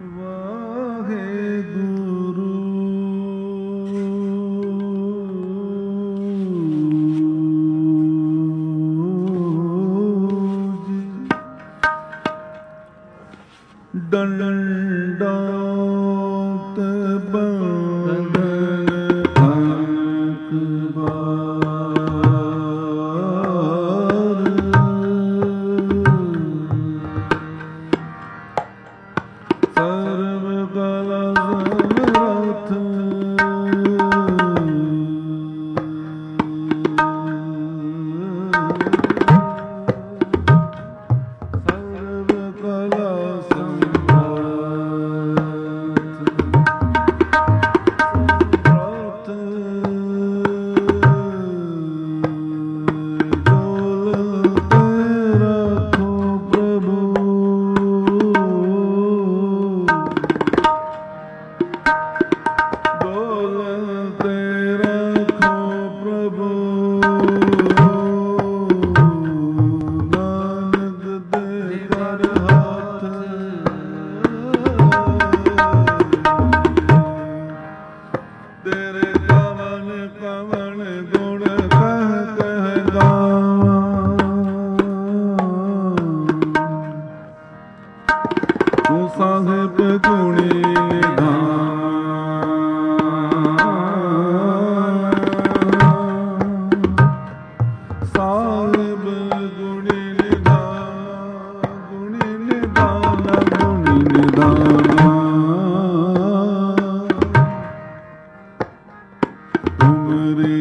ਡੰਡਾਤ ਬੰਧਨ ਅਕਬਾਰ ਸਰਬ ਕਲਾ ਸਮਰਥ ਸਾਹਿਬ ਗੁਣੀ ਨਿਧਾਨ ਸਾਹਿਬ ਗੁਣੀ ਨਿਧਾਨ ਗੁਣੀ ਨਿਧਾਨ ਗੁਣੀ ਨਿਧਾਨ ਤੁਮਰੀ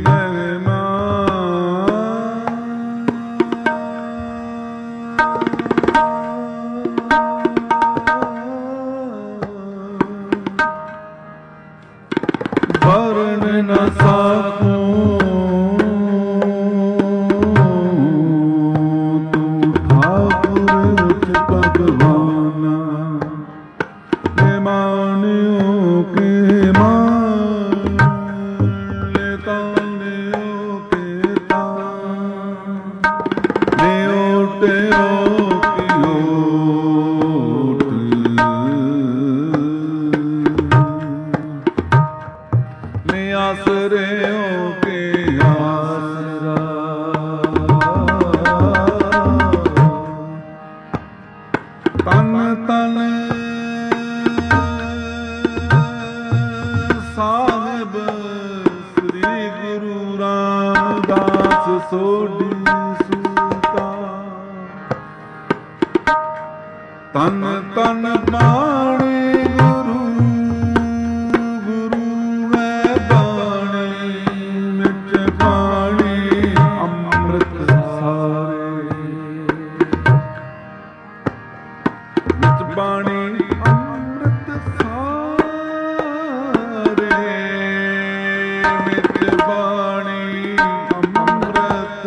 ਵਰਨ ਨ ਸਾਕੋ ਤੂੰ ਠਾਕੁਰ ਉਚ ਭਗਵਾਨਾ ਨੇ ਮਾਨਿਓ ਕੇ ਮਾਨ ਲੈ ਤਾਨਿਓ ਕੇ ਤਾਨ ਨੇ ਓਟਿਓ ਕੀ ਓਟ ਆਸਰਿਓ ਕੇ ਆਸਰਾ ਤਨ ਤਨ ਸਾਹਿਬ ਸ੍ਰੀ ਗੁਰੂ ਰਾਮਦਾਸ ਸੋਢੀ ਸੂਤਾ ਤਨ ਤਨ ਬਾਣੀ ਬਾਣੀ ਅੰਮ੍ਰਿਤ ਸਾਰੇ ਮਿਤ ਬਾਣੀ ਅੰਮ੍ਰਿਤ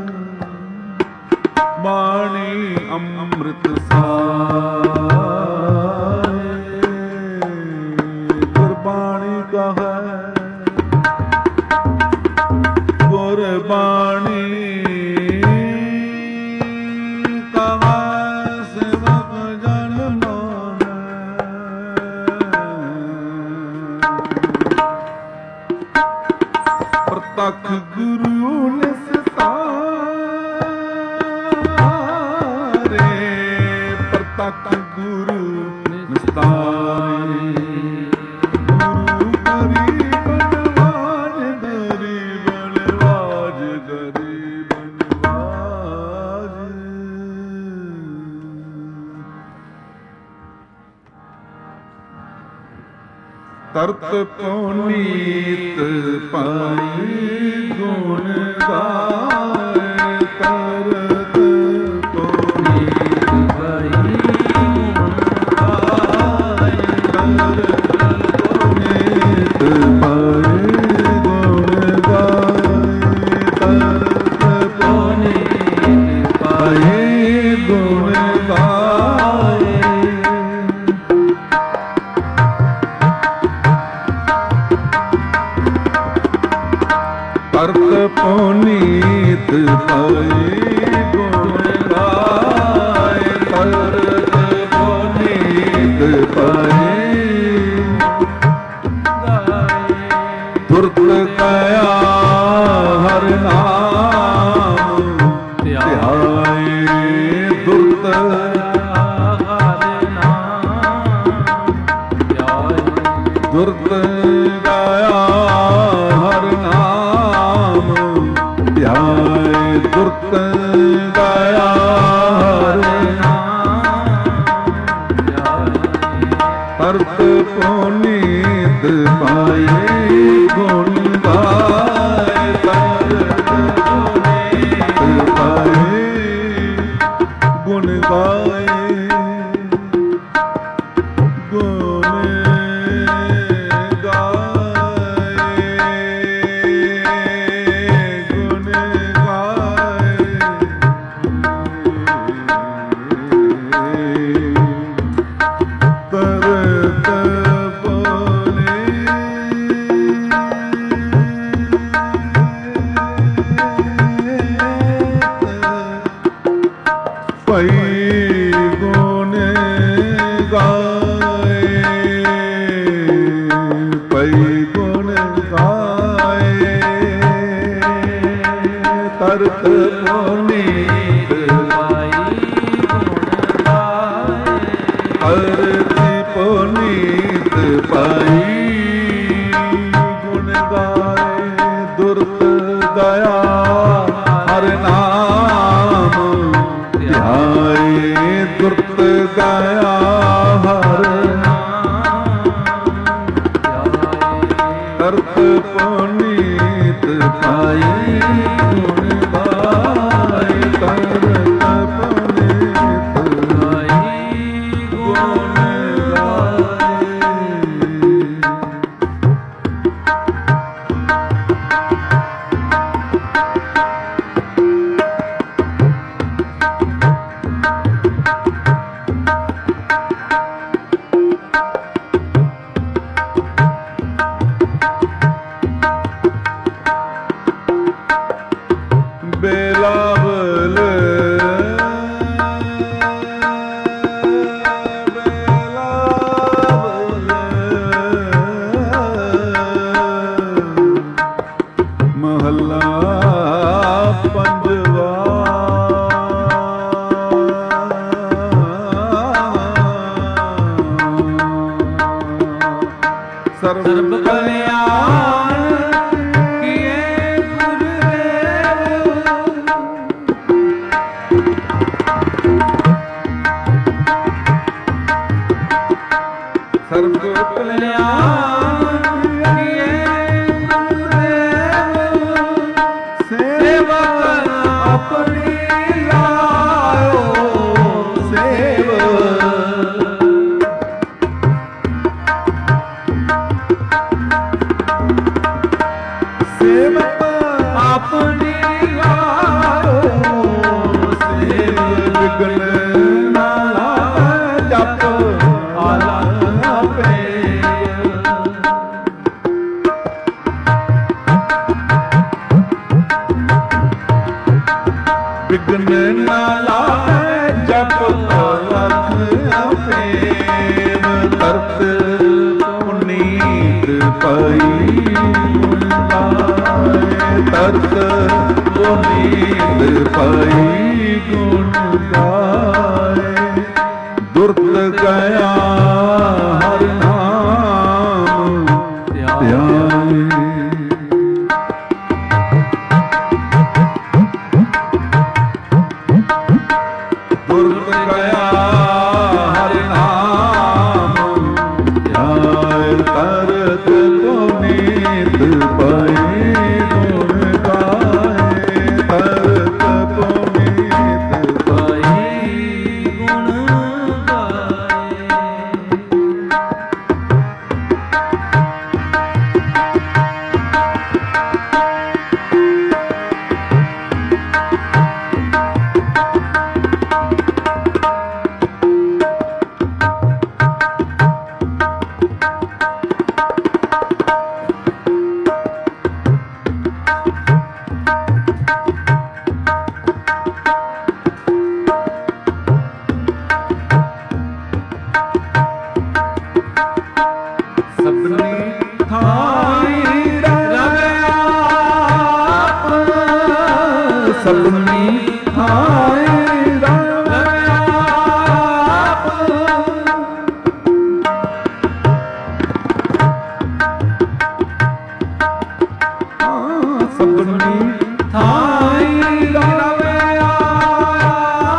ਬਾਣੀ ਅੰਮ੍ਰਿਤ ਸਾਰੇ ਗੁਰਬਾਣੀ ਕਹੈ ਗੁਰਬਾਣੀ ਪ੍ਰਤੱਖ ਗੁਰੂ ਨਿਸਤਾਰੇ ਪ੍ਰਤੱਖ ਗੁਰੂ ਨਿਸਤਾਰੇ ਗੁਰੂ ਗਰੀਬ ਨਵਾਜ ਗਰੀਬ ਨਵਾਜ ਗਰੀਬ ਨਵਾਜ ਤਰਤ ਪੁਨੀਤ ਪਾਈ ਗੁਣ ਗਾਏ ਤਰਤ ਪੁਨੀਤ ਪਾਈ ਗੁਣ ਗਾਏ ਤਰਤ ਪੁਨੀਤ ਪਾਈ ਗੁਣ ਗਾਏ ਤਰਤ ਪੁਨੀਤ ਪਾਈ ਗੁਣ ਗਾਏ ਤਰਤ ਪੁਨੀਤ ਪਾਈ ਗੁਣ ਗਾਏ ਤਰਤ ਪੁਨੀਤ ਪਾਈ ਪੁਨੀਤ ਪਾਏ ਗੁਣ ਗਾਏ ਤਰਤ ਪੁਨੀਤ ਪਾਏ ਗੁਣ ਗਾਏ ਗੁਣ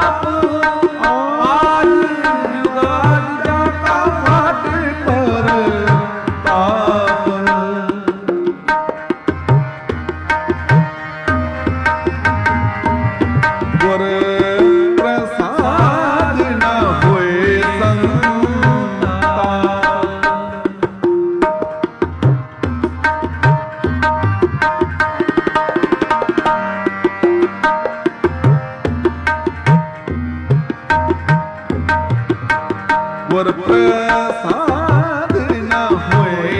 पर ਗੁਰ ਪ੍ਰਸਾਦ ਨ ਹੋਏ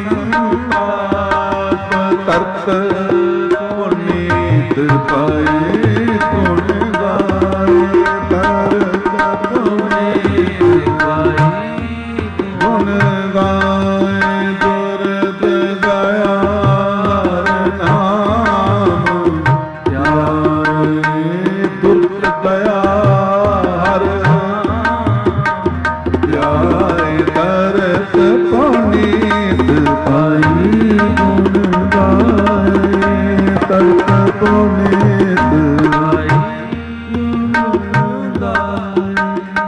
ਸੰਤਾਪ ਤਰਤ ਪੁਨੀਤ ਪਾਏ ਗੁਣ ਗਾਏ ਤਰਤ ਪੁਨੀਤ ਪਾਏ ਗੁਣ ਗਾਏ ਦੁਰਤ ਗਇਆ ਹਰ ਨਾਮ ਧਿਆਏ ਦੁਰਤ ਗਿਆ ਹਰ ਧਿਆਏ ਤਰਤ ਪੁਨੀਤ ਪਾਈ ਗੁਣ ਗਾਏ ਤਰਤ ਪੁਨੀਤ ਪਾਈ ਗੁਣ ਗਾਏ।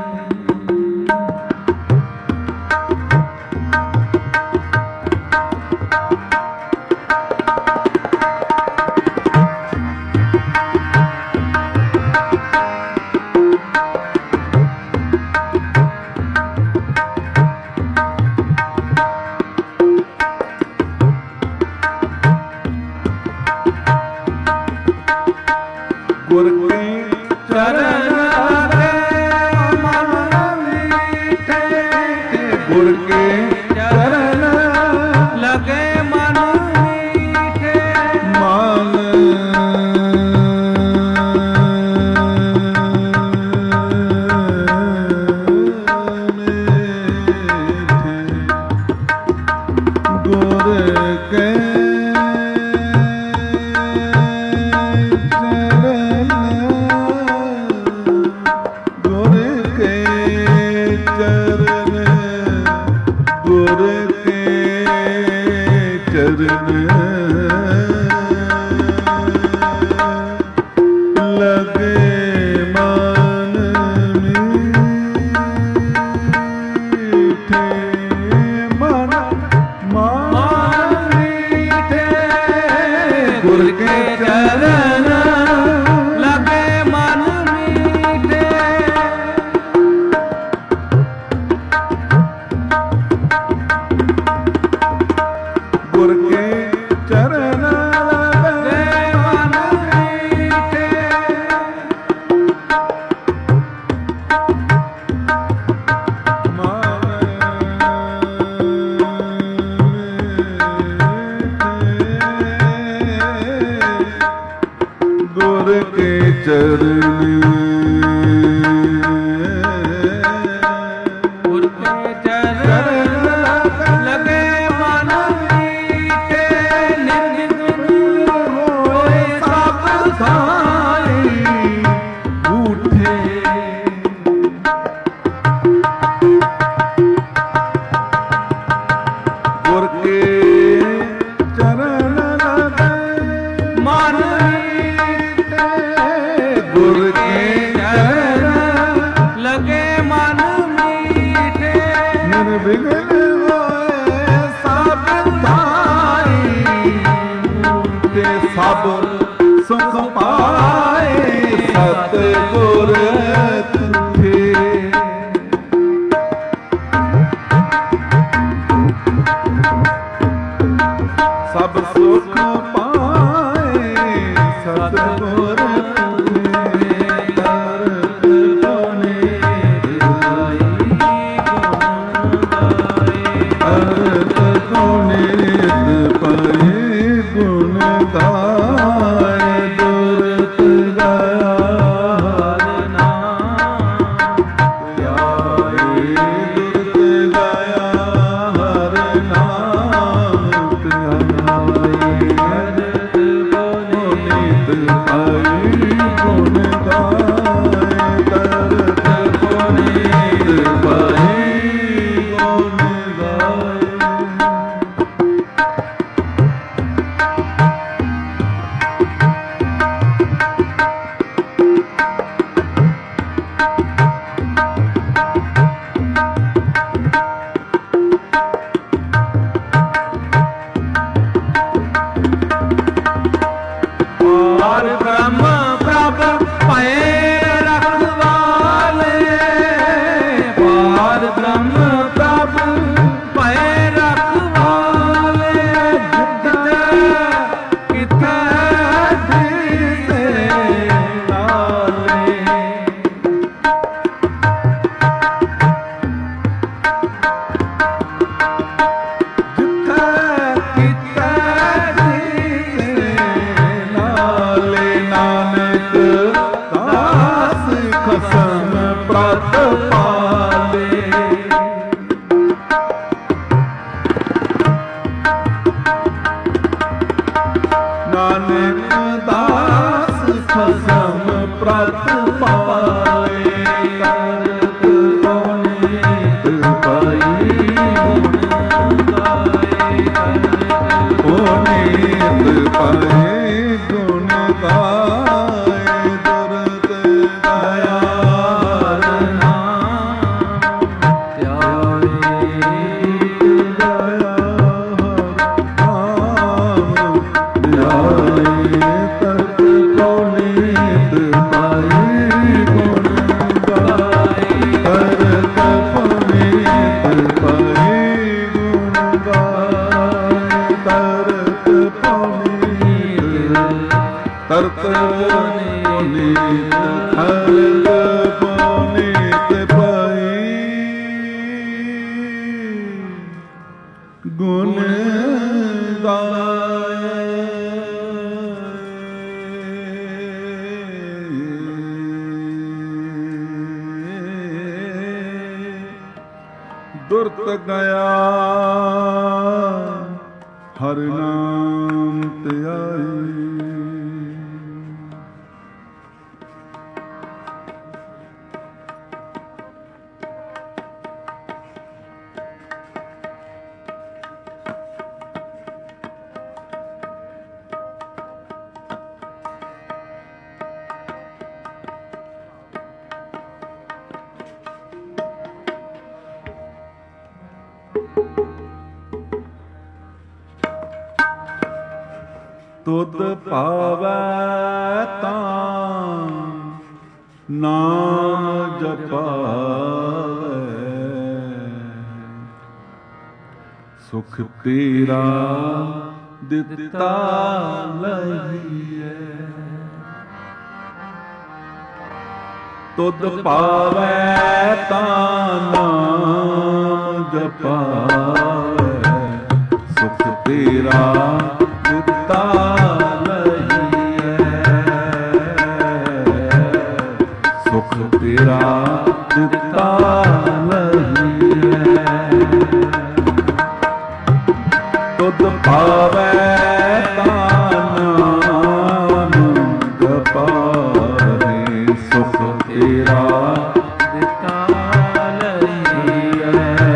ਗੁਰ ਕੇ ਚਰਨ ਲਗੇ ਮਨ ਮੀਠੇ ਗੁਰ ਕੇ ਚਰਨ ਲਗੇ ਮਨ ਮੀਠੇ ਮਨ ਮੀਠੇ ਗੁਰ ਕੇ ਗੁਰ ਕੇ ਚਰਨ ਲਗੇ ਮਨ ਮੀਠੇ ਗੁਰ ਕੇ ਚਰਨ ਲਗੇ ਮਨ ਮੀਠੇ ਗੁਰ ਕੇ ਚਰਨ ਗੁਰ ਕੇ ਚਰਨ ਲਗੇ ਮਨ ਮੀਠੇ ਨਿਰਗੁਣ ਹੋਏ ਸਭ ਥਾਈ ਊਠੇ ਗੁਰ ਕੇ ਚਰਨ ਲਗੇ ਮਨ ਗੁਰ ਕੇ ਚਰਨ ਲਗੇ ਮਨ ਮੀਠੇ ਨਿਰਵਿਘਨ ਹੋਏ ਸਭ ਥਾਈ ਤੇ ਸਭ ਸੁਖ ਪਾਏ ਸਤ ਗੁਰ ਤੁਠੇ ਸਭ ਸੁਖ ਪਾਏ ਸਤ ਗੁਰ ਗੁਣ ਗਾਏ ਦੁਰਤ ਗਿਆ ਹਰ ਨਾਮ ਪਾਲੇ। ਨਾਨਕ ਦਾਸ ਖਸਮ ਪ੍ਰਤ ਪਾਲੇ। ਕਰਤ ਪੁਨੀਤ ਪਾਈ ਗੁਣ ਗਾਏ। ਪੁਨੀਤ ਪਾਈ ਗੁਣ ਗਾਏ। ਦੁਰਤ ਦਇਆਲ ਨਾਮ ਧਿਆਏ। ਦਇਆ ਨਾਮ ਧਿਆਏ। ਤਰਤ ਪੁਨੀਤ ਪਾਈ ਗੁਣ ਗਾਏ। ਤਰਤ ਪੁਨੀਤ ਪਾਈ ਗੁਣ ਗਾਏ। ਤਰਤ ਪੁਨੀਤ ਤਰਤ ਪੁਨੀਤ ਤਰਤ ਪੁਨੀਤ ਪਾਈ ਗੁਣ ਦੁਰਤ ਗਿਆ ਹਰਿ ਨਾਮ ਧਿਆਈ। ਤੁਧ ਭਾਵੈ ਤਾਂ ਨਾਮ ਜਪਾਵੈ। ਸੁਖ ਤੇਰਾ ਦਿੱਤਾ ਲਈਐ। ਤੁਧ ਭਾਵੈ ਤਾਂ ਨਾਮ ਜਪਾਵੈ। ਸੁਖ ਤੇਰਾ ਦਿੱਤਾ ਲਈਐ। ਸੁਖ ਤੇਰਾ ਦਿੱਤਾ ਲਈਐ। ਤੁਧ ਭਾਵੈ ਤਾਂ ਨਾਮ ਜਪਾਵੈ। ਸੁਖ ਤੇਰਾ ਦਿੱਤਾ ਲਈਐ।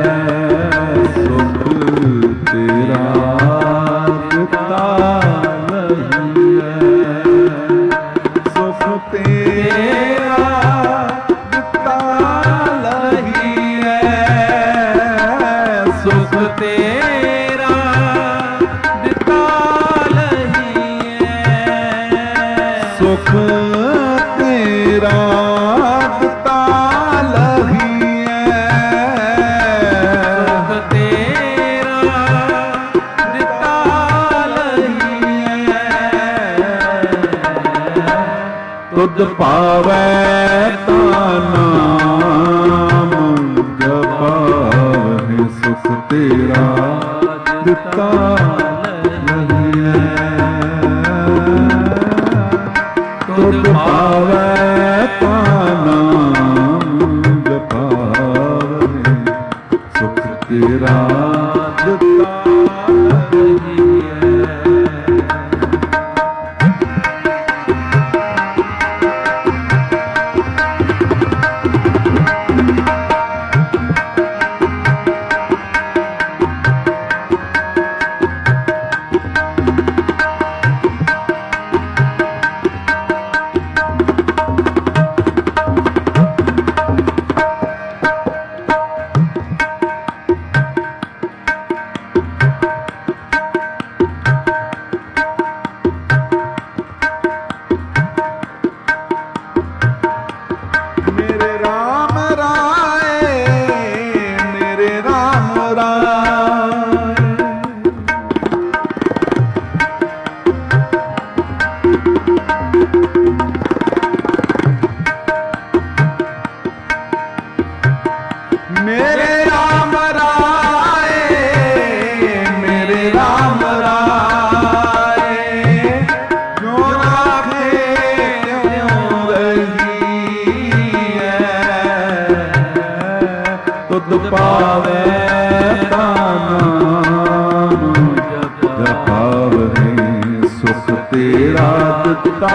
ਸੁਖ ਤੇਰਾ ਦਿੱਤਾ ਲਈਐ। ਸੁਖ ਤੇਰਾ ਦਿੱਤਾ ਲਈਐ। ਸੁਖ ਤੇਰਾ ਦਿੱਤਾ ਲਈਐ। ਸੁਖ ਤੇਰਾ ਦਿੱਤਾ ਲਈਐ। ਸੁਖ ਤੇਰਾ ਦਿੱਤਾ ਲਈਐ। ਤੁਧ ਭਾਵੈ ਤਾਂ ਨਾਮ ਜਪਾਵੈ। ਸੁਖ ਤੇਰਾ ਦਿੱਤਾ ਲਈਐ। ਤੁਧ ਭਾਵੈ ਤਾਂ ਨਾਮ ਜਪਾਵੈ। ਸੁਖ ਤੇਰਾ ਦਿੱਤਾ ਲਈਐ। ਤੁਧ ਪਾਵੈ ਤਾ ਨਾਮ ਜਪਾਵਹਿ ਸੁਖ ਤੇਰਾ ਦਿੱਤਾ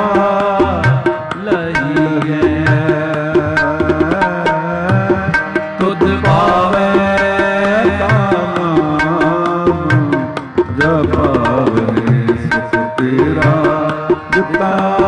ਲਈਐ ਤੁਧ ਪਾਵੈ ਤਾ ਨਾਮ ਜਪਾਵਹਿ ਸੁਖ ਤੇਰਾ ਦਿੱਤਾ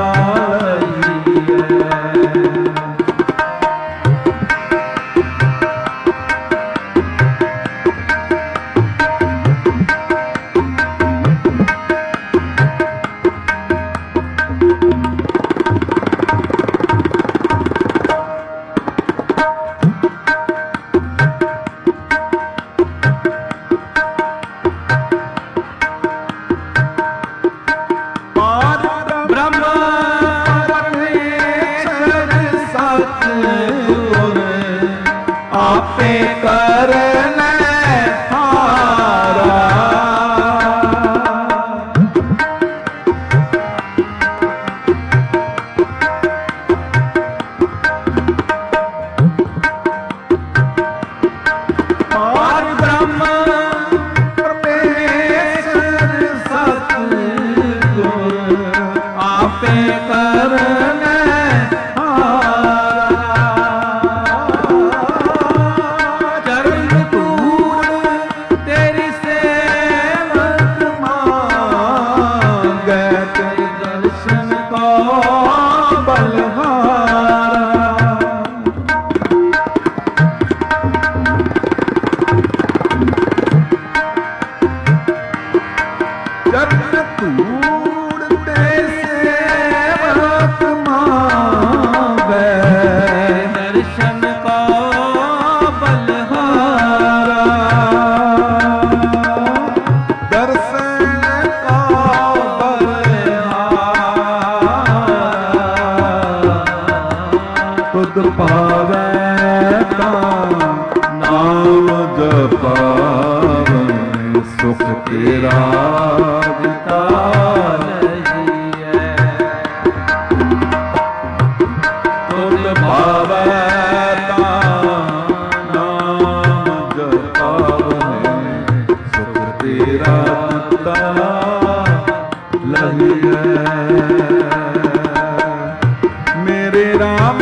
ਆਪੇ ਕਰਨਾ ਹਾਰਾ ਪਾਰ ਬ੍ਰਹਮ ਪਰਮੇਸ਼ਰ ਸਤਿਗੁਰ ਆਪੇ ਕਰਨਾ ਪਾਵੈ ਤਾ ਨਾਮ ਜਪਾਵੈ ਸੁਖ ਤੇਰਾ ਦਿੱਤਾ ਲਈਐ ਤੁਧ ਪਾਵੈ ਤਾ ਨਾਮ ਜਪਾਵੈ ਸੁਖ ਤੇਰਾ ਦਿੱਤਾ ਲਈਐ ਮੇਰੇ ਰਾਮ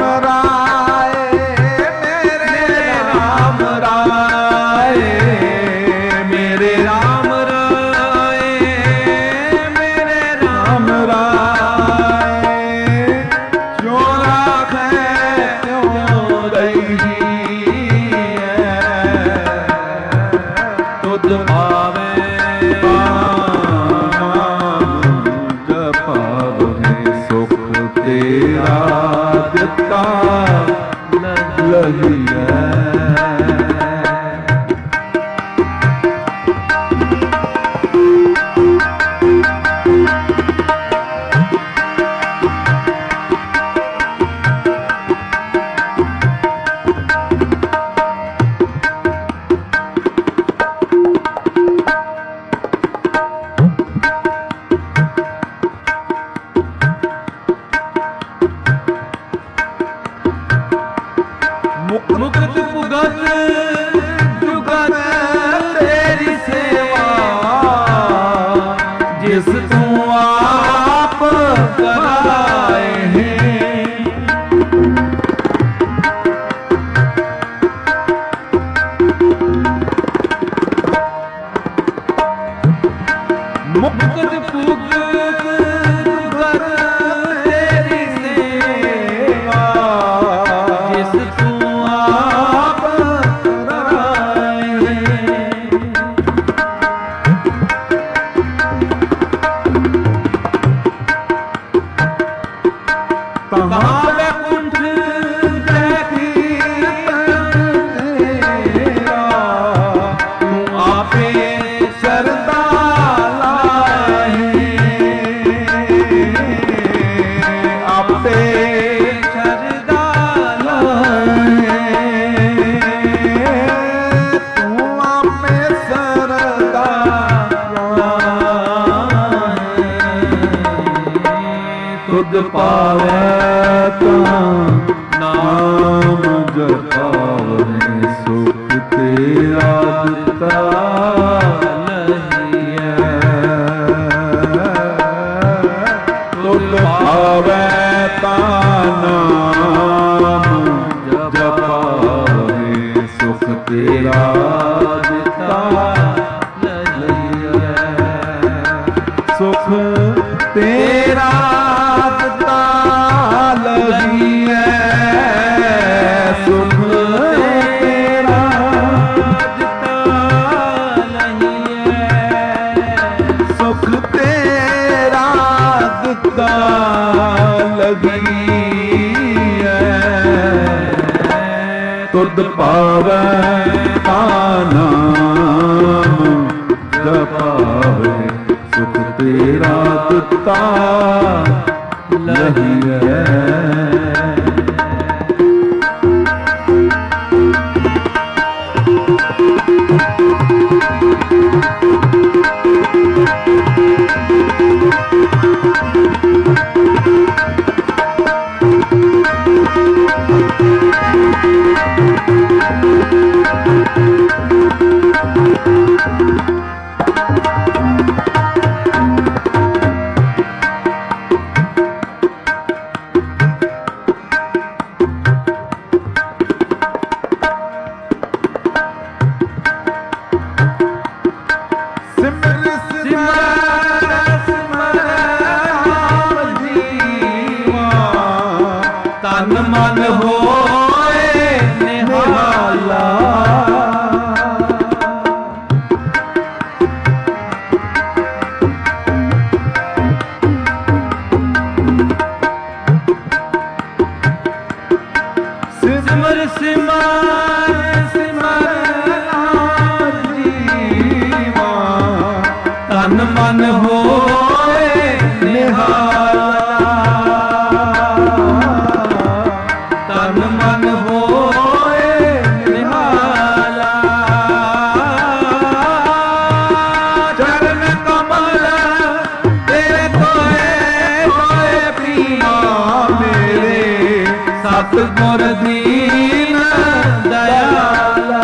ਤੁਧ ਪਾਵੈ ਤਾ ਨਾਮ ਜਪਾਵੇ ਸੁਖ ਤੇਰਾ ਦਿੱਤਾ ਲਹੀਐ। ਤਨ ਮਨ ਹੋਏ ਨਿਹਾਲਾ। ਸਿਮਰ ਸਿਮਰ ਸਿਮਰ ਨਾਮ ਜੀਵਾ ਤਨ ਮਨ ਹੋਏ ਨਿਹਾਲਾ। ਤਨ ਮਨ ਹੋਏ ਨਿਹਾਲਾ। ਚਰਨ ਕਮਲ ਤੇਰੇ ਤੋਏ ਤੋਏ ਪੀਆ ਮੇਰੇ ਸਤਿਗੁਰ ਦੀਨ ਦਇਆਲਾ।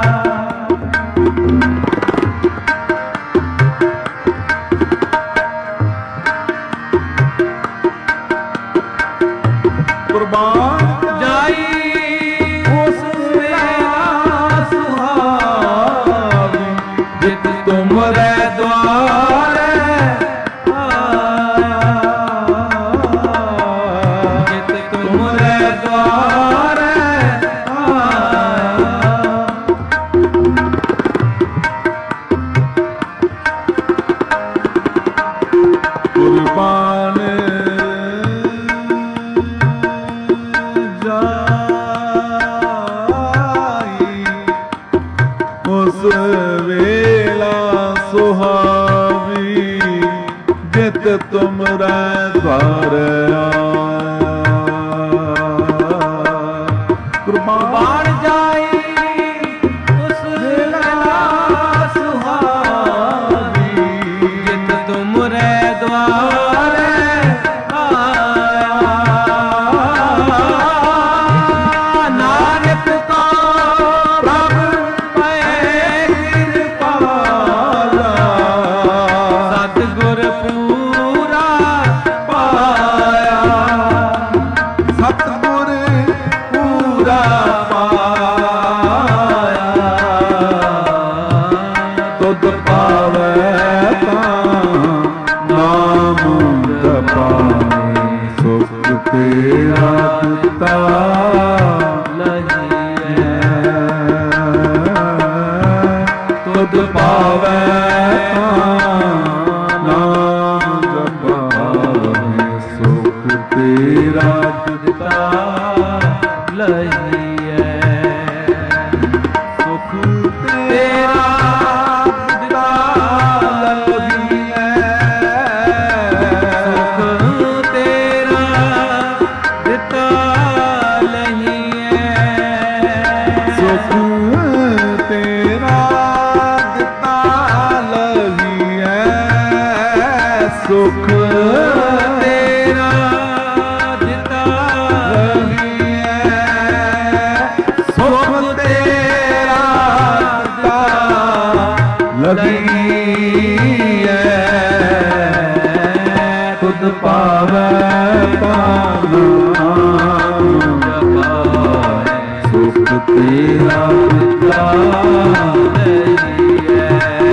ਕੁਰਬਾਨ ਜਾਈ ਉਸ ਵੇਲਾ ਸੁਹਾਵੀ ਜਿਤ ਤੁਮਰੇ ਦੁਆਰੇ ਆਇਆ। ਜਿਤ ਤੁਮਰੇ ਦੁਆਰੇ ਆਇਆ। ਕੁਰਬਾਨ ਜਾਈ ਉਸ ਵੇਲਾ ਸੁਹਾਵੀ ਜਿਤ ਤੁਮਰੇ ਦਵਾਰ ਆਇਆ। ਕੁਰਬਾਨ ਜਾਈ ਉਸ ਵੇਲਾ ਸੁਹਾਵੀ ਜਿਤ ਤੁਮਰੇ ਦੁਆਰੇ ਆਇਆ। ਨਾਨਕ ਕੋ ਪ੍ਰਭ ਪਏ ਕਿਰਪਾਲਾ ਸਤਿਗੁਰ ਪੂਰਾ ਪਾਇਆ। ਸਤਿਗੁਰ ਪੂਰਾ ਪਾਇਆ। ਤੁਧ ਪਾਵੈ ਤਾਂ ਨਾਮ ਜਪਾਵੇ ਸੁਖ ਤੇਰਾ ਦਿੱਤਾ ਲਹੀਐ। ਤੁਧ ਪਾਵੈ ਤਾਂ ਨਾਮ ਜਪਾਵੇ ਸੁਖ ਤੇਰਾ ਦਿੱਤਾ ਲਹੀਐ। ਸੁਖ ਤੇਰਾ ਦਿੱਤਾ ਲਹੀਐ। ਸੁਖ ਤੇਰਾ ਦਿੱਤਾ ਲਹੀਐ। ਸੁਖ ਤੇਰਾ ਦਿੱਤਾ ਲਹੀਐ। ਸੁਖ ਤੇਰਾ ਦਿੱਤਾ ਲਹੀਐ। ਸੁਖ ਤੇਰਾ ਦਿੱਤਾ ਲਹੀਐ। ਤੁਧ ਪਾਵੈ ਤਾਂ ਨਾਮ ਜਪਾਏ ਸੁਖ ਤੇਰਾ ਦਿੱਤਾ ਲਹੀਐ।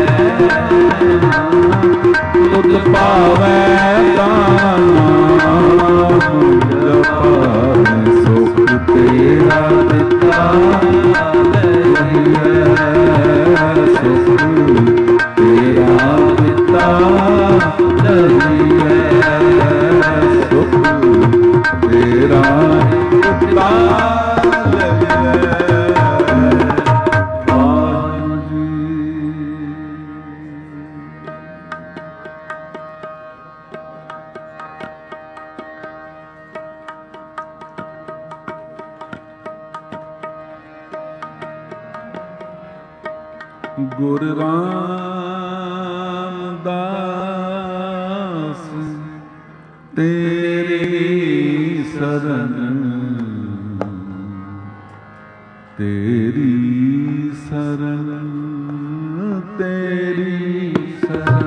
ਤੁਧ ਪਾਵੈ ਤਾਂ ਨਾਮ ਜਪਾਵੇ ਸੁਖ ਤੇਰਾ ਦਿੱਤਾ ਲਹੀਐ। ਸੁਖ ਤੇਰਾ ਦਿੱਤਾ ਲਹੀਐ। ਸੁਖ ਤੇਰਾ ਦਿੱਤਾ ਲਹੀਐ। ਗੁਰ ਰਾਮਦਾਸ ਤੇਰੀ ਸਰਨ, ਤੇਰੀ ਸਰਨ, ਤੇਰੀ ਸਰਨ।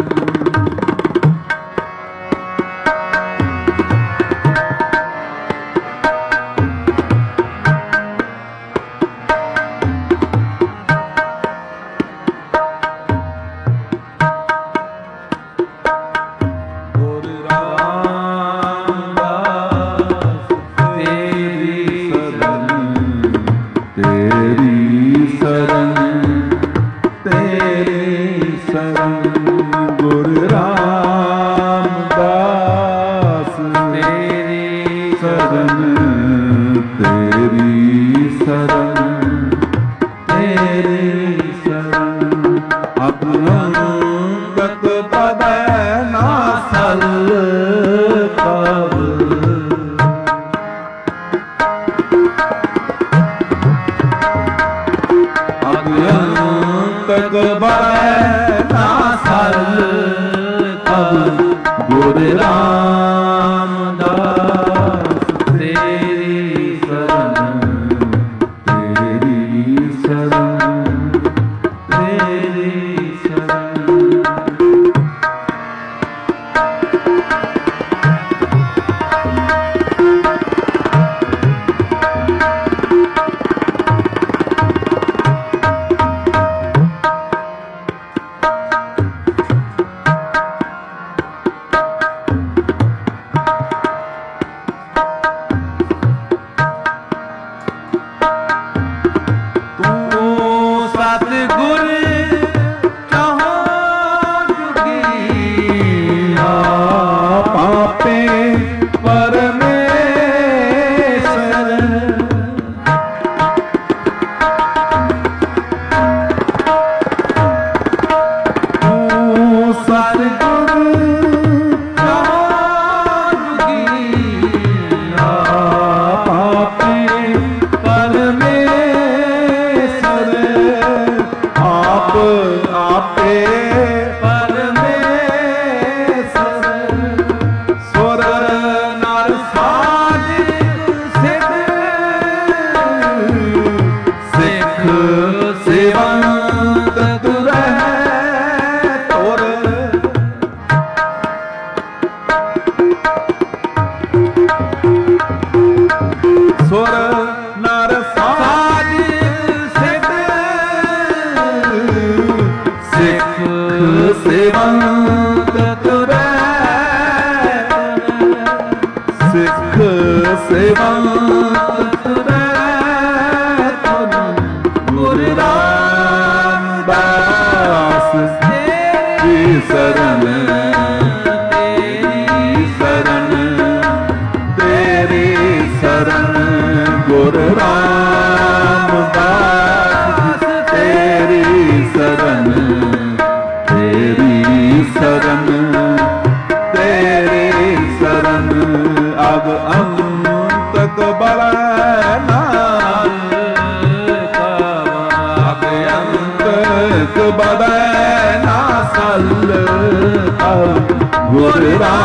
ਗੁਰ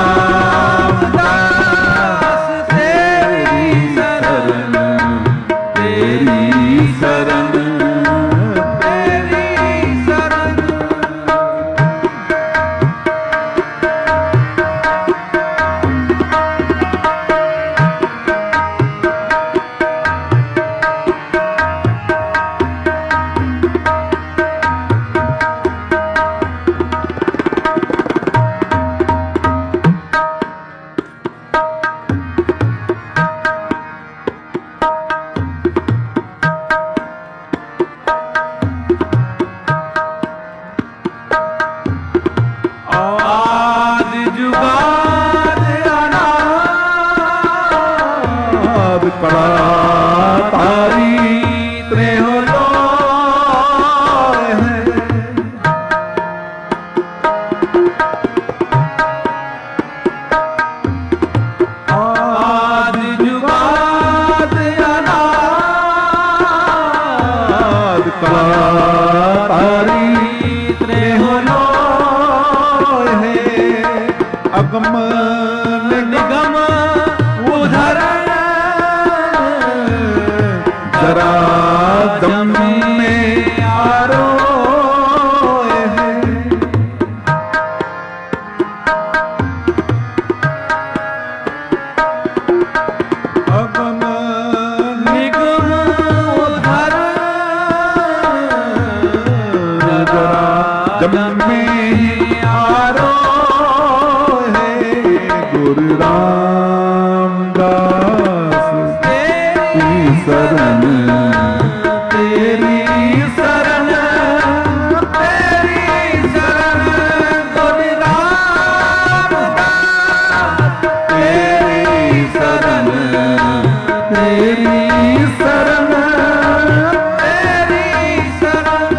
ਰਾਮਦਾਸ ਤੇਰੀ ਸਰਨ, ਤੇਰੀ ਸਰਨ, ਤੇਰੀ ਸਰਨ। ਕਲਾ ਤਾਰੀ ਤ੍ਰੇਹੁ ਲੋਹੇ ਅਗਮ ਨਿਗਮ ਉਧਰ ਜਰਾ ਜਮੇ ਆਰੋਏ ਅਗਮ ਨਿਗਮ ਉਧਰ ਜਰਾ ਜਮੇ ਆਰੋਏ ਗੁਰੂ ਰਾਮਦਾਸ ਤੇਰੀ ਸ਼ਰਨ ਤੇਰੀ ਸ਼ਰਨ ਤੇਰੀ ਸ਼ਰਨ ਗੁਰੂ ਰਾਮਦਾਸ ਤੇਰੀ ਸ਼ਰਨ ਤੇਰੀ ਸ਼ਰਨ ਤੇਰੀ ਸ਼ਰਨ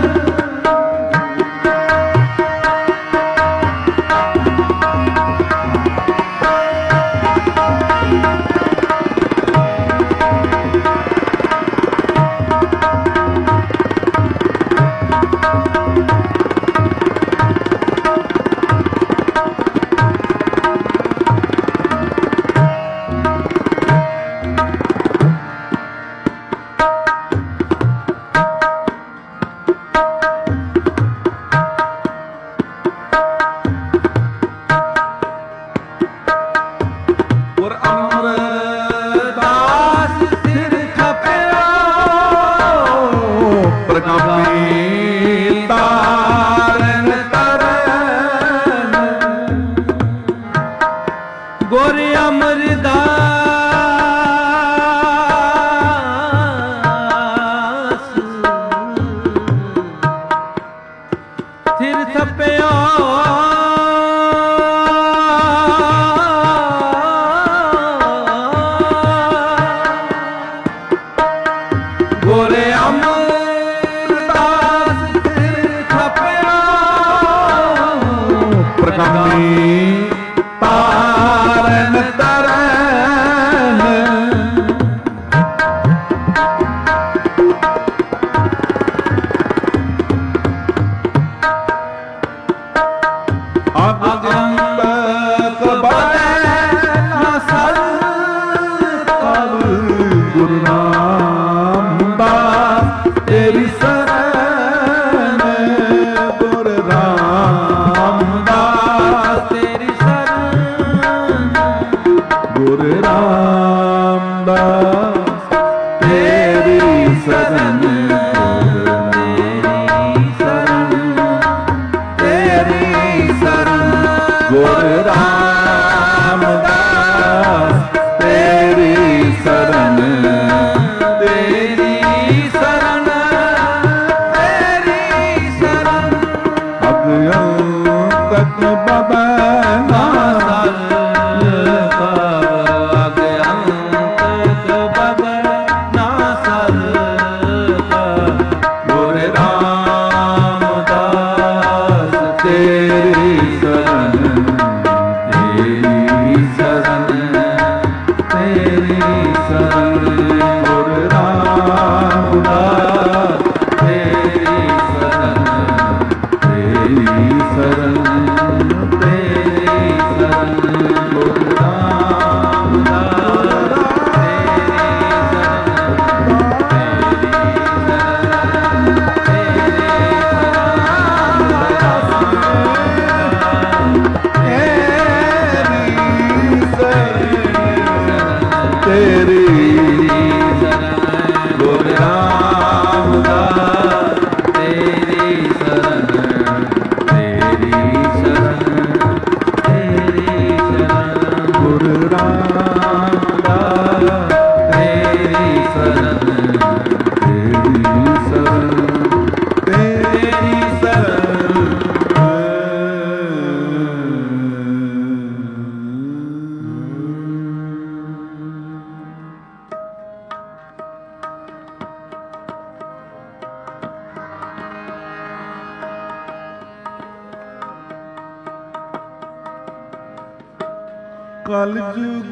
ਕਲ ਜੁਗ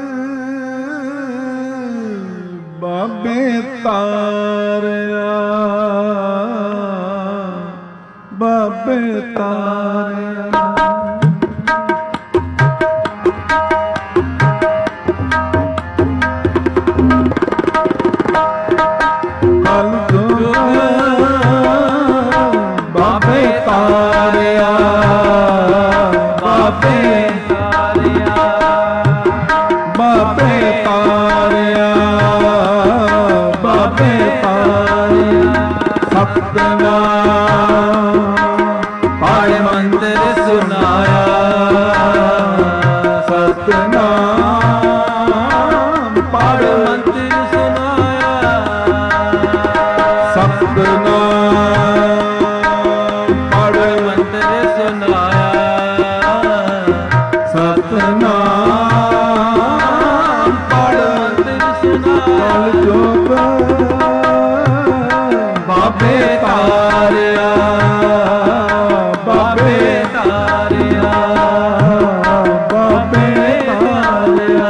ਬਾਬੇ ਤਾਰਿਆ ਬਾਬੇ ਤਾਰਿਆ ਕਲ ਜੁਗ ਬਾਬੇ ਤਾਰਿਆ ਬਾਬੇ ਤਾਰਿਆ ਬਾਬੇ ਤਾਰਿਆ ਬਾਬੇ ਤਾਰਿਆ ਸਤਿਨਾਮ ਪਾੜ ਮੰਤਰ ਸੁਨਾਇਆ ਸਤਿਨਾਮ ਪਾੜ ਮੰਤਰ ਸੁਨਾਇਆ ਸਤਿਨਾਮ ਪਾੜ ਮੰਤਰ ਸੁਨਾਇਆ ਸਤਿਨਾਮ ਪਾੜ ਮੰਤਰ ਸੁਨਾਇਆ ਕਲ ਜੁਗ ਬਾਬੇ ਤਾਰਿਆ ਬਾਬੇ ਤਾਰਿਆ ਬਾਬੇ ਤਾਰਿਆ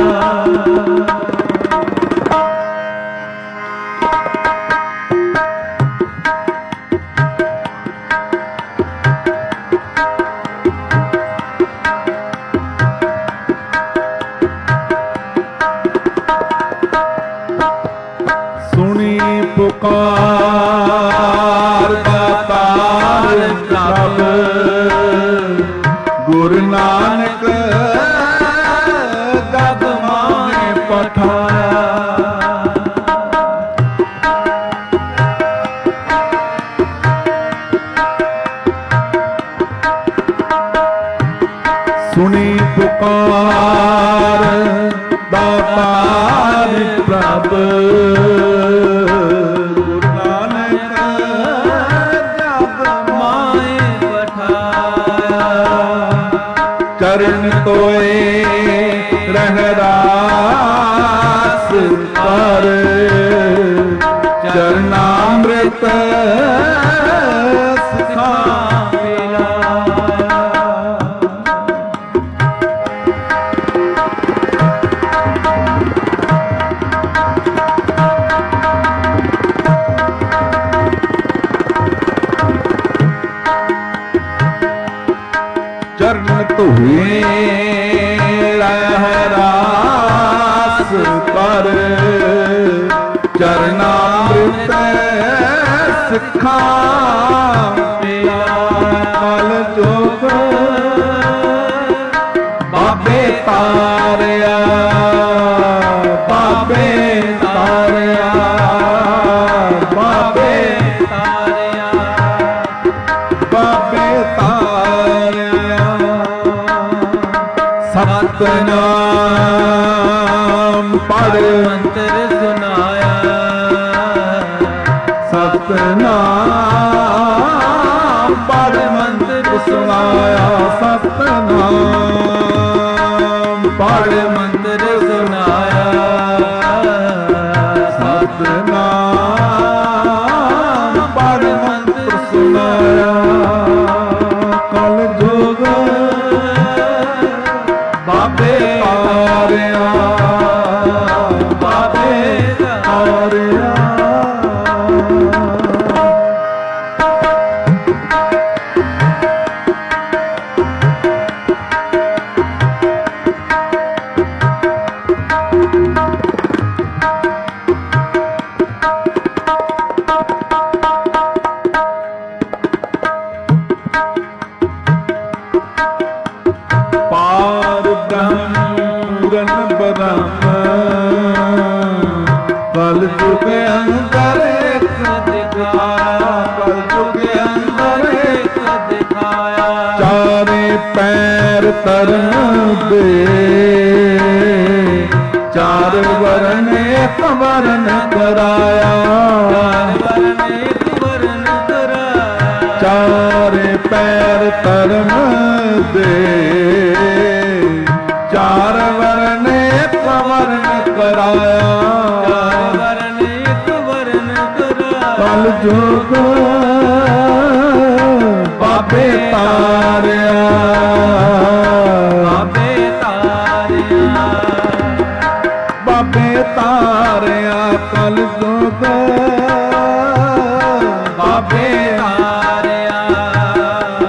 ਸੁਣੀ ਪੁਕਾਰ ਦਾਤਾਰ ਪ੍ਰਭ ਗੁਰੂ ਨਾਨਕ ਗਦ ਮਾਹੇ ਪਠਾਇਆ ਸੁਣੀ ਪੁਕਾਰ ਦਾਤਾਰ ਪ੍ਰਭ ਗੁਰੂ ਨਾਨਕ ਜਗ ਮਾਏ ਪਠਾਇਆ ਚਰਨ ਤੋਏ ਰਹਿ ਰਾਸ ਕਰ ਚਰਨਾਮ੍ਰਿਤ ਸਿਖਾ ਚਰਨ ਧੋਏ ਰਹਿ ਰਾਸ ਕਰ ਚਰਨਾਮ੍ਰਿਤ ਸਿੱਖਾਂ ਕਲ ਜੁਗ ਬਾਬੇ ਤਾਰਿਆ ਬਾਬੇ ਤਾਰਿਆ ਬਾਬੇ ਤਾਰਿਆ ਬਾਬੇ ਤਾਰਿਆ ਸਤਿਨਾਮ ਪੜ੍ਹ ਮੰਤਰ ਸੁਨਾਇਆ ਸਤਿਨਾਮ ਪੜ੍ਹ ਮੰਤਰ ਸੁਣਾਇਆ ਸਤਿਨਾਮ ਪੜ੍ਹ ਮੰਤਰ ਸੁਨਾਇਆ ਸਤਿਨਾਮ ਪੜ੍ਹ ਮੰਤਰ ਸੁਣਾਇਆ ਕਲ ਜੁਗ ਬਾਬੇ ਤਾਰਿਆ ਬਾਬੇ ਤਾਰਿਆ ਪਾਰ ਬ੍ਰਹਮ ਪੂਰਨ ਬ੍ਰਹਮ ਕਲ ਜੁਗ ਅੰਦਰ ਇੱਕ ਦਿਖਾਇਆ ਕਲ ਜੁਗ ਅੰਦਰ ਇੱਕ ਦਿਖਾਇਆ ਚਾਰੇ ਪੈਰ ਤਰਨ ਦੇ ਚਾਰ ਵਰਨ ਇੱਕ ਵਰਨ ਕਰਾਇਆ ਵਰਨ ਇੱਕ ਵਰਨ ਕਰਾਇਆ ਚਾਰੇ ਪੈਰ ਤਰਨ ਦੇ ਚਾਰ ਵਰਨ ਇੱਕ ਵਰਨ ਕਰਾਇਆ ਵਰਨ ਇੱਕ ਵਰਨ ਕਰਾਇਆ ਕਲ ਜੁਗ ਬਾਬੇ ਤਾਰਿਆ ਬਾਬੇ ਤਾਰਿਆ ਬਾਬੇ ਤਾਰਿਆ ਕਲ ਜੁਗ ਬਾਬੇ ਤਾਰਿਆ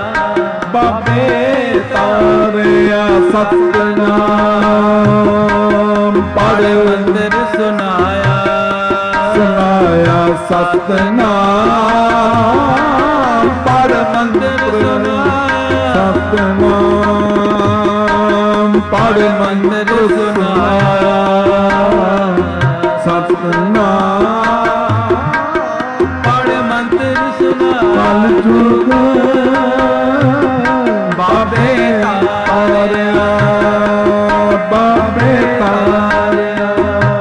ਸਤਨਾਮ ਪੜ ਮੰਤਰ ਸਤਨਾਮ ਪੜ ਮੰਤਰ ਸੁਨਾਇਆ ਸਤਨਾਮ ਪੜ ਮੰਤਰ ਸੁਨਾਇਆ ਕਲ ਜੁਗ ਬਾਬੇ ਤਾਰਿਆ ਬਾਬੇ ਤਾਰਿਆ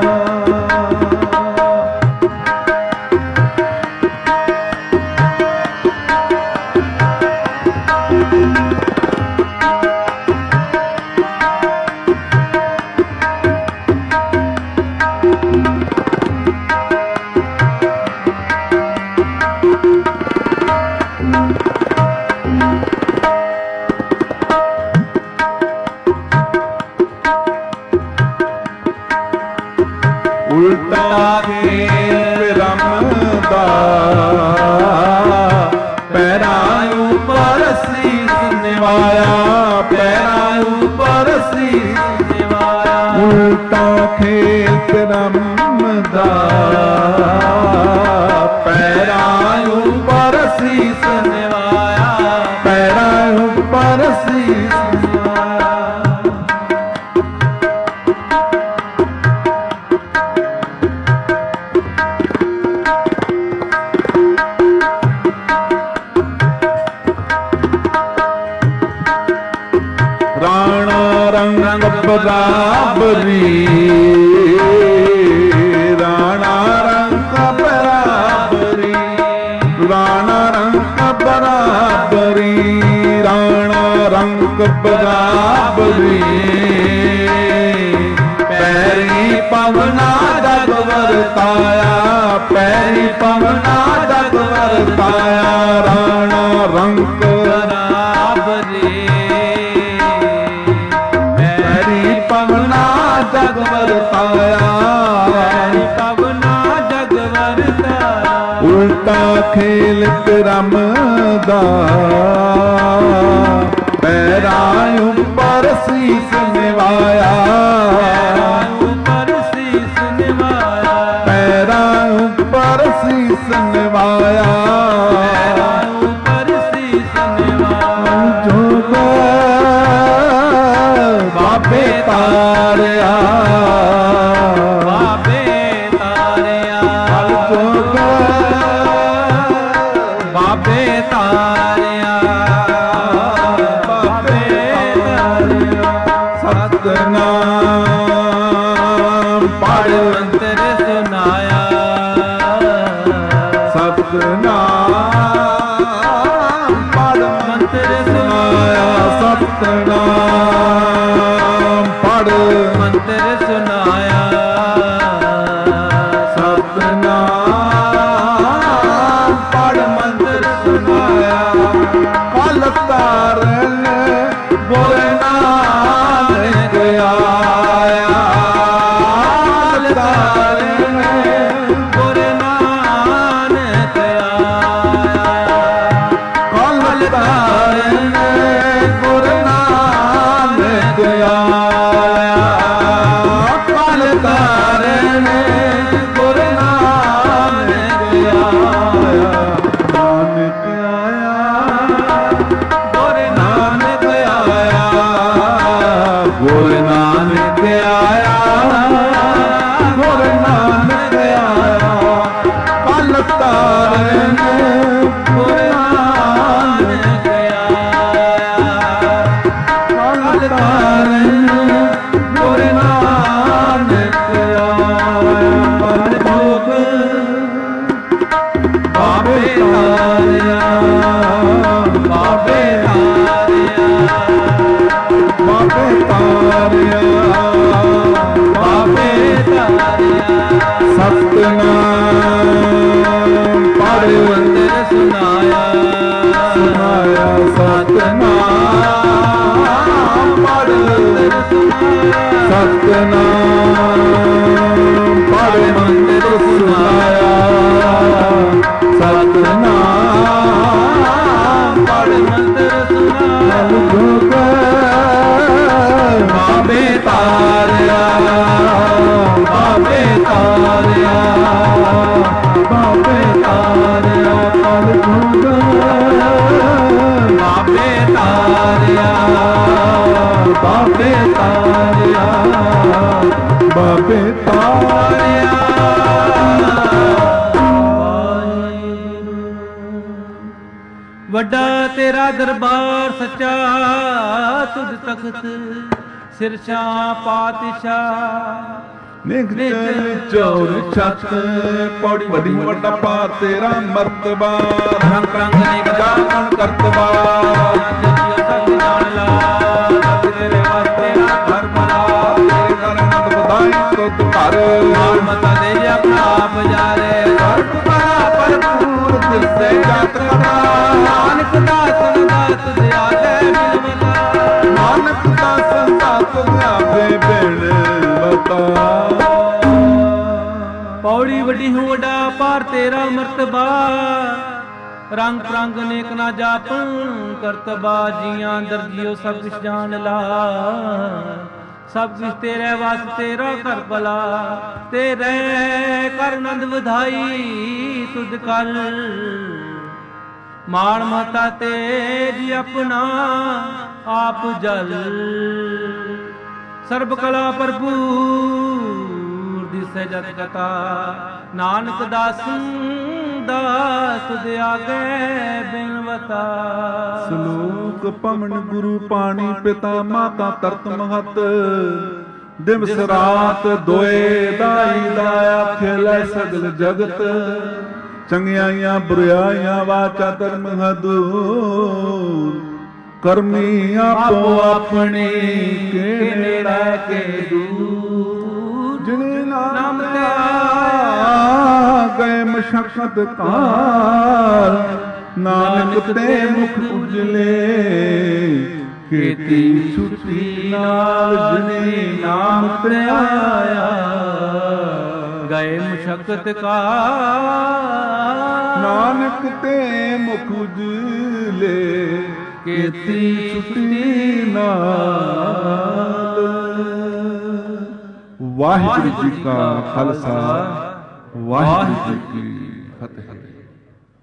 ਉਲਟਾ ਖੇਲ ਰਮਦਾ ਪੈਰਾਂ ਉੱਪਰ ਸੀਸ ਨਿਵਾਇਆ ਪੈਰਾਂ ਉੱਪਰ ਸੀਸ ਨਿਵਾਇਆ ਉਲਟਾ ਖੇਲ ਰਮਦਾ ਪੈਰਾਂ ਉੱਪਰ ਸੀਸ ਨਿਵਾਇਆ ਪੈਰਾਂ ਉੱਪਰ ਸੀਸ ਨਿਵਾਇਆ ਰਾਣਾ ਰੰਗ ਬਰਾਬਰੀ ਰਾਣਾ ਰੰਗ ਬਰਾਬਰੀ ਰਾਣਾ ਰੰਗ ਬਰਾਬਰੀ ਰਾਣਾ ਰੰਗ ਬਰਾਬਰੀ ਪੈਰੀ ਪਵਨਾ ਜਗ ਵਰਤਾਇਆ ਪੈਰੀ ਪਵਨਾ ਜਗ ਵਰਤਾਇਆ ਰਾਣਾ ਰੰਗ ਬਰਾਬਰੀ ਪਵਨਾ ਜਗ ਵਰਤਾਇਆ ਪਵਨਾ ਜਗ ਵਰਤਾਇਆ ਉਲਟਾ ਖੇਲ ਰਮਦਾ ਪੈਰਾਂ ਉੱਪਰ ਸੀਸ ਨਿਵਾਇਆ ਉੱਪਰ ਸੀਸ ਨਿਵਾਇਆ ਪੈਰਾਂ ਉੱਪਰ ਸੀਸ ਨਿਵਾਇਆ ਉੱਪਰ ਸੀਸ ਨਿਵਾਇਆ ਜੋਗ ਬਾਬੇ ਤਾਰਿਆ ਬਾਬੇ ਤਾਰਿਆ ਕਲ ਜੋਗ ਬਾਬੇ ਤਾਰਿਆ ਬਾਬੇ ਤਾਰਿਆ ਸਤਨਾਮ ਪੜ ਮੰਤਰ ਸੁਨਾਇਆ ਸਤਨਾਮ ਪੜ ਮੰਤਰ ਸੁਨਾਇਆ ਸਤਨਾਮ ਪੜ ਮੰਤਰ ਸੁਨਾਇਆ ਸਤਨਾਮ ਪੜ ਮੰਤਰ ਸੁਨਾਇਆ ਕਲ ਤਾਰਨ ਗੁਰ ਨਾਨਕ ਆਇਆ ਕਲ ਤਾਰਨ ਗੁਰ ਨਾਨਕ ਆਇਆ ਕਲ ਤਾਰਨ ਗੁਰ ਨਾਨਕ ਆਇਆ ਕਲ ਤਾਰਨ ਗੁਰ ਨਾਨਕ ਆਇਆ ਨਾਨਕ ਆਇਆ ਗੁਰ ਨਾਨਕ ਆਇਆ ਗੁਰ ਨਾਨਕ ਆਇਆ ਗੁਰ ਨਾਨਕ ਆਇਆ ਕਲ ਤਾਰਨ ਗੁਰ ਨਾਨਕ ਕਲ ਤਾਰਨ ਗੁਰ ਨਾਨਕ ਆਇਆ ਬਾਬੇ ਤਾਰਿਆ ਬਾਬੇ ਤਾਰਿਆ ਬਾਬੇ ਤਾਰਿਆ ਬਾਬੇ ਤਾਰਿਆ ਸਤਨਾਮ ਪੜ ਮੰਤਰ ਸੁਨਾਇਆ ਸੁਨਾਇਆ ਸਤਨਾਮ ਪੜ ਸਤਨਾਮ ਪੜ ਮੰਤਰ ਸੁਨਾਇਆ ਸਤਨਾਮ ਪੜ ਮੰਤਰ ਸੁਨਾਇਆ ਕਲ ਜੁਗ ਬਾਬੇ ਤਾਰਿਆ ਬਾਬੇ ਤਾਰਿਆ ਬਾਬੇ ਬਾਬੇ ਤਾਰਿਆ ਬਾਬੇ ਤਾਰਿਆ ਬਾਬੇ ਤਾਰਿਆ ਵੱਡਾ ਤੇਰਾ ਦਰਬਾਰ ਸੱਚਾ ਤੁਧ ਤਖਤ ਸਿਰਸ਼ਾਂ ਪਾਤਸ਼ਾਹ ਨਿਗ ਚਲ ਚੌਰ ਛੱਤ ਪੌੜੀ ਵੱਡੀ ਵੱਡਾ ਪਾ ਤੇਰਾ ਮਰਤਬਾ ਰੰਗ ਰੰਗ ਨਿਗ ਜਾਣ ਕਰਤਬਾ ਸੱਚ ਜਾਣ ਲਾ ਤੇਰੇ ਵਾਸਤੇ ਘਰ ਬਣਾ ਤੇਰੇ ਘਰ ਨੰਦ ਵਧਾਈ ਤੁਧ ਘਰ ਮਾਰ ਮਤਾ ਦੇ ਆਪਣਾ ਆਪ ਜਾਰੇ ਸਰਬ ਬੜਾ ਭਰਪੂਰ ਦਿਸੇ ਜਾਤ ਕਰਾ ਨਾਨਕ ਦਾਸ ਤੁਧ ਆਗੇ ਮਿਲਵਤਾ ਨਾਨਕ ਦਾ ਸੰਤਾ ਤੁਧ ਆਪੇ ਬਿਲਵਤਾ ਪੌੜੀ ਵੱਡੀ ਹੂੰ ਵੱਡਾ ਪਾਰ ਤੇਰਾ ਮਰਤਬਾ ਰੰਗ ਪ੍ਰੰਗ ਨੇਕ ਨਾ ਜਾਪਨ ਕਰਤਬਾ ਜੀਆਂ ਦਰਜੀਓ ਸਭ ਕੁਛ ਜਾਣ ਲਾ ਸਭ ਕੁਛ ਤੇਰੇ ਵਾਸਤੇ ਤੇਰਾ ਘਰ ਭਲਾ ਤੇਰੇ ਕਰ ਨੰਦ ਵਧਾਈ ਤੁਧ ਕਰ ਮਾਣ ਮਤਾ ਤੇਜ ਆਪਣਾ ਆਪ ਜਲ ਸਰਬ ਕਲਾ ਭਰਪੂਰ ਦਿਸੈ ਜਤ ਕਥਾ ਨਾਨਕ ਦਾਸਨ ਦਾ ਤੁਧ ਆਗੇ ਬਿਨਵਤਾ ਸਲੋਕ ਪਵਨ ਗੁਰੂ ਪਾਣੀ ਪਿਤਾ ਮਾਤਾ ਤਰਤ ਮਹਤ ਦਿਵਸ ਰਾਤ ਦੋਏ ਦਾਈ ਦਾਇਆ ਖੇਲੇ ਸਗਲ ਜਗਤ ਚੰਗਿਆਈਆਂ ਬੁਰਾਈਆਂ ਵਾਚਾ ਧਰਮ ਹਦੂਰ ਕਰਮੀ ਆਪੋ ਆਪਣੀ ਕੇ ਨੇੜਾ ਕੇ ਦੂਰ ਜਿਨੇ ਨਾਮ ਤੇ ਆਇਆ ਗਏ ਮਸ਼ਕਤ ਕਾਲ ਨਾਨਕ ਤੇ ਮੁਖ ਉਜਲੇ ਕੀਤੀ ਛੁੱਟੀ ਨਾਲ ਜਿਨੇ ਨਾਮ ਤੇ ਆਇਆ ਗਏ ਮੁਸ਼ਕਤ ਕਾ ਨਾਨਕ ਤੇ ਮੁਖ ਉਜਲੇ ਕੀਤੀ ਛੁੱਟੀ ਨਾਲ। ਵਾਹਿਗੁਰੂ ਜੀ ਕਾ ਖਾਲਸਾ ਵਾਹਿਗੁਰੂ ਜੀ ਕੀ